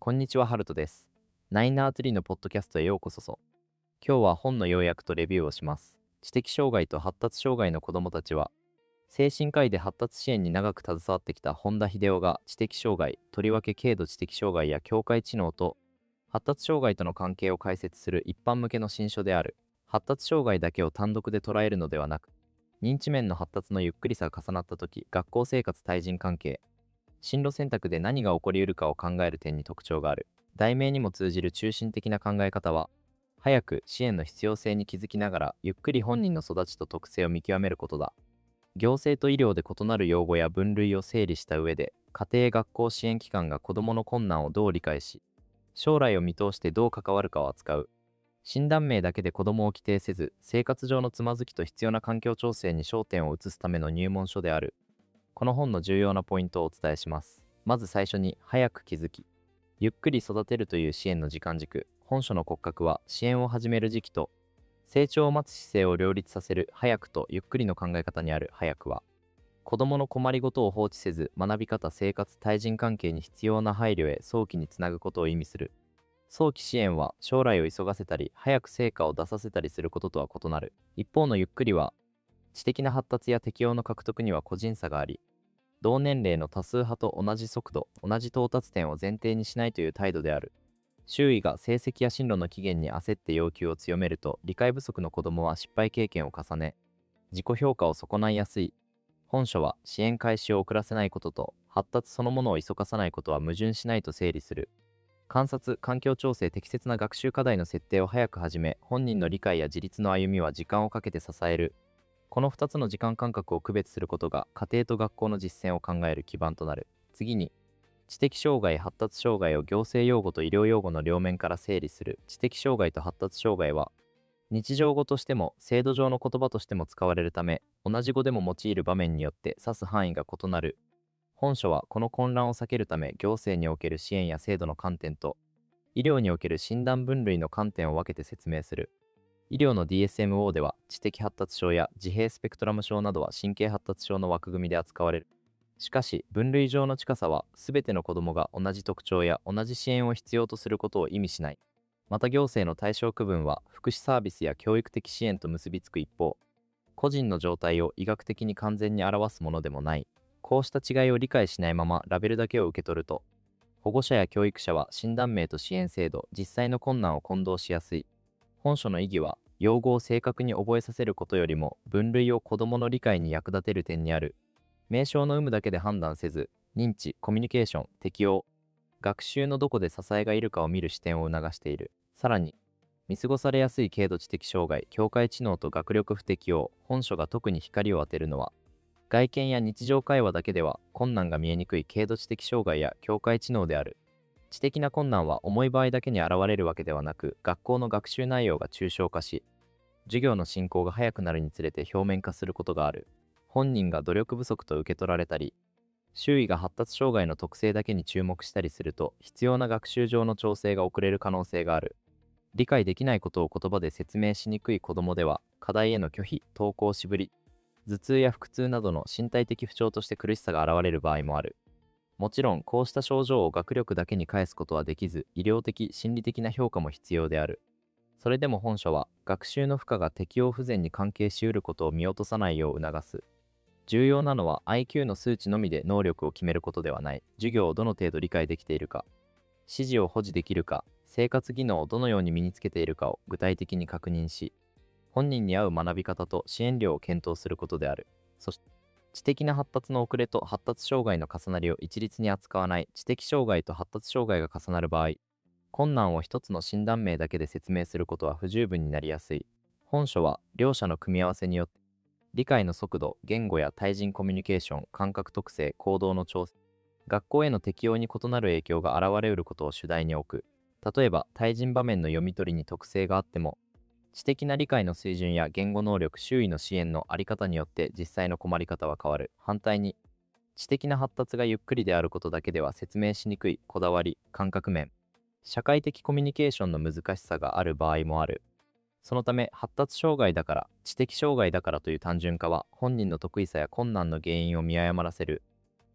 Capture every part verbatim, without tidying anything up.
こんにちは、ハルトです。ナインアーツリーのポッドキャストへようこそそ。今日は本の要約とレビューをします。知的障害と発達障害の子どもたちは、精神科医で発達支援に長く携わってきた本田秀夫が知的障害、とりわけ軽度知的障害や境界知能と発達障害との関係を解説する一般向けの新書である。発達障害だけを単独で捉えるのではなく、認知面の発達のゆっくりさが重なった時、学校生活対人関係、進路選択で何が起こりうるかを考える点に特徴がある。題名にも通じる中心的な考え方は、早く支援の必要性に気づきながら、ゆっくり本人の育ちと特性を見極めることだ。行政と医療で異なる用語や分類を整理した上で、家庭学校支援機関が子どもの困難をどう理解し、将来を見通してどう関わるかを扱う。診断名だけで子どもを規定せず、生活上のつまずきと必要な環境調整に焦点を移すための入門書である。この本の重要なポイントをお伝えします。まず最初に、早く気づき、ゆっくり育てるという支援の時間軸。本書の骨格は、支援を始める時期と、成長を待つ姿勢を両立させる早くとゆっくりの考え方にある早くは、子どもの困りごとを放置せず、学び方、生活、対人関係に必要な配慮へ早期につなぐことを意味する。早期支援は、将来を急がせたり、早く成果を出させたりすることとは異なる。一方のゆっくりは、知的な発達や適応の獲得には個人差があり、同年齢の多数派と同じ速度、同じ到達点を前提にしないという態度である。周囲が成績や進路の期限に焦って要求を強めると、理解不足の子どもは失敗経験を重ね、自己評価を損ないやすい。本書は支援開始を遅らせないことと、発達そのものを急がさないことは矛盾しないと整理する。観察、環境調整、適切な学習課題の設定を早く始め、本人の理解や自立の歩みは時間をかけて支える。このふたつの時間間隔を区別することが家庭と学校の実践を考える基盤となる。次に、知的障害、発達障害を行政用語と医療用語の両面から整理する。知的障害と発達障害は、日常語としても制度上の言葉としても使われるため、同じ語でも用いる場面によって指す範囲が異なる。本書はこの混乱を避けるため、行政における支援や制度の観点と、医療における診断分類の観点を分けて説明する。医療の ディーエスエムオー では知的発達症や自閉スペクトラム症などは神経発達症の枠組みで扱われる。しかし、分類上の近さは全ての子どもが同じ特徴や同じ支援を必要とすることを意味しない。また行政の対象区分は福祉サービスや教育的支援と結びつく一方、個人の状態を医学的に完全に表すものでもない。こうした違いを理解しないままラベルだけを受け取ると、保護者や教育者は診断名と支援制度、実際の困難を混同しやすい。本書の意義は、用語を正確に覚えさせることよりも、分類を子どもの理解に役立てる点にある。名称の有無だけで判断せず、認知、コミュニケーション、適応、学習のどこで支えがいるかを見る視点を促している。さらに、見過ごされやすい軽度知的障害、境界知能と学力不適応、本書が特に光を当てるのは、外見や日常会話だけでは困難が見えにくい軽度知的障害や境界知能である。知的な困難は重い場合だけに現れるわけではなく、学校の学習内容が抽象化し、授業の進行が早くなるにつれて表面化することがある。本人が努力不足と受け取られたり、周囲が発達障害の特性だけに注目したりすると、必要な学習上の調整が遅れる可能性がある。理解できないことを言葉で説明しにくい子どもでは、課題への拒否、登校しぶり、頭痛や腹痛などの身体的不調として苦しさが現れる場合もある。もちろん、こうした症状を学力だけに返すことはできず、医療的、心理的な評価も必要である。それでも本書は、学習の負荷が適応不全に関係しうることを見落とさないよう促す。重要なのは アイキュー の数値のみで能力を決めることではない。授業をどの程度理解できているか、指示を保持できるか、生活技能をどのように身につけているかを具体的に確認し、本人に合う学び方と支援量を検討することである。そして、知的な発達の遅れと発達障害の重なりを一律に扱わない知的障害と発達障害が重なる場合、困難を一つの診断名だけで説明することは不十分になりやすい。本書は両者の組み合わせによって、理解の速度、言語や対人コミュニケーション、感覚特性、行動の調整、学校への適用に異なる影響が現れうることを主題に置く。例えば、対人場面の読み取りに特性があっても、知的な理解の水準や言語能力、周囲の支援のあり方によって実際の困り方は変わる。反対に、知的な発達がゆっくりであることだけでは説明しにくいこだわり、感覚面、社会的コミュニケーションの難しさがある場合もある。そのため、発達障害だから、知的障害だからという単純化は、本人の得意さや困難の原因を見誤らせる。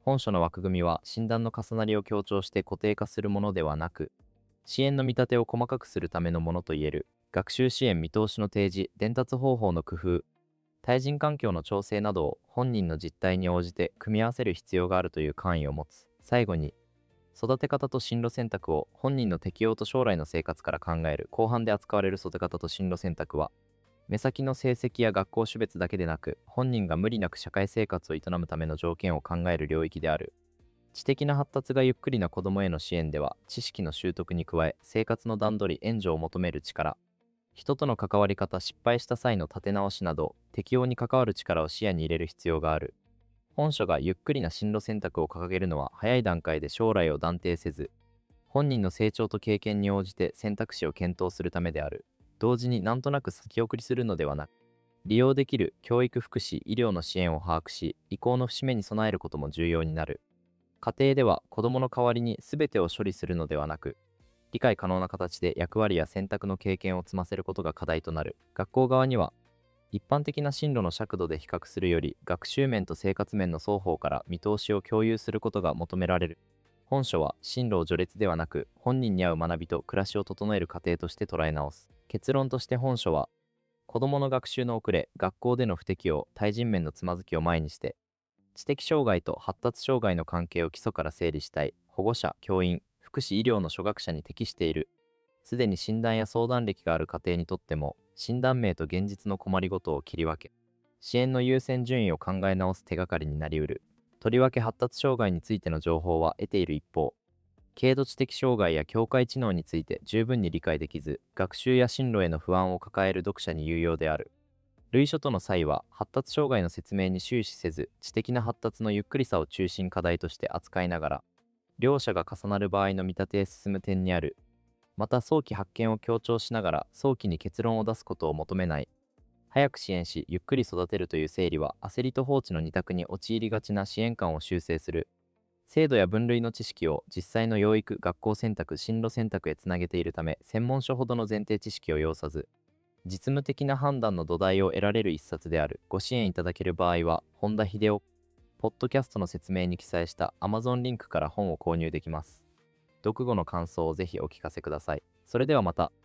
本書の枠組みは診断の重なりを強調して固定化するものではなく、支援の見立てを細かくするためのものといえる。学習支援見通しの提示、伝達方法の工夫、対人環境の調整などを本人の実態に応じて組み合わせる必要があるという簡意を持つ。最後に、育て方と進路選択を本人の適応と将来の生活から考える。後半で扱われる育て方と進路選択は、目先の成績や学校種別だけでなく、本人が無理なく社会生活を営むための条件を考える領域である。知的な発達がゆっくりな子どもへの支援では、知識の習得に加え、生活の段取り、援助を求める力、人との関わり方、失敗した際の立て直しなど、適応に関わる力を視野に入れる必要がある。本書がゆっくりな進路選択を掲げるのは、早い段階で将来を断定せず、本人の成長と経験に応じて選択肢を検討するためである。同時になんとなく先送りするのではなく、利用できる教育福祉医療の支援を把握し、移行の節目に備えることも重要になる。家庭では子どもの代わりに全てを処理するのではなく、理解可能な形で役割や選択の経験を積ませることが課題となる。学校側には、一般的な進路の尺度で比較するより、学習面と生活面の双方から見通しを共有することが求められる。本書は進路を序列ではなく、本人に合う学びと暮らしを整える過程として捉え直す。結論として本書は、子どもの学習の遅れ、学校での不適応、対人面のつまずきを前にして、知的障害と発達障害の関係を基礎から整理したい。保護者、教員、福祉医療の諸学者に適している。すでに診断や相談歴がある家庭にとっても、診断名と現実の困りごとを切り分け、支援の優先順位を考え直す手がかりになりうる。とりわけ発達障害についての情報は得ている一方、軽度知的障害や境界知能について十分に理解できず、学習や進路への不安を抱える読者に有用である。類書との際は、発達障害の説明に終始せず、知的な発達のゆっくりさを中心課題として扱いながら、両者が重なる場合の見立てへ進む点にある。また、早期発見を強調しながら、早期に結論を出すことを求めない。早く支援し、ゆっくり育てるという整理は、焦りと放置の二択に陥りがちな支援官を修正する。制度や分類の知識を実際の養育、学校選択、進路選択へつなげているため、専門書ほどの前提知識を要さず、実務的な判断の土台を得られる一冊である。ご支援いただける場合は、本田秀夫、ポッドキャストの説明に記載した Amazon リンクから本を購入できます。読後の感想をぜひお聞かせください。それではまた。